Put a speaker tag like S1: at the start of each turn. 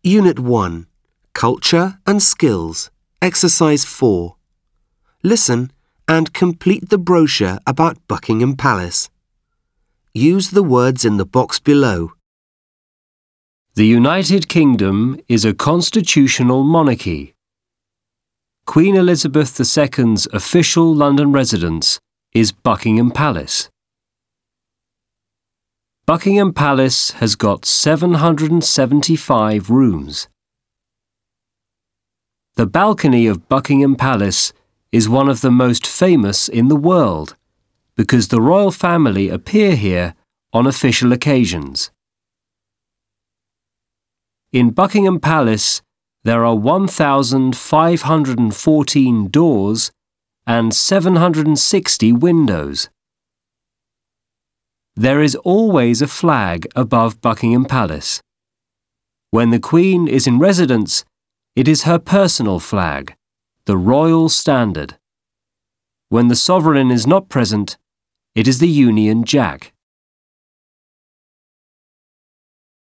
S1: Unit 1. Culture and Skills. Exercise 4. Listen and complete the brochure about Buckingham Palace. Use the words in the box below.
S2: The United Kingdom is a constitutional monarchy. Queen Elizabeth II's official London residence is Buckingham Palace. Buckingham Palace has got 775 rooms. The balcony of Buckingham Palace is one of the most famous in the world because the royal family appear here on official occasions. In Buckingham Palace, there are 1,514 doors and 760 windows. There is always a flag above Buckingham Palace. When the Queen is in residence, it is her personal flag, the royal standard. When the sovereign is not present, it is the Union Jack.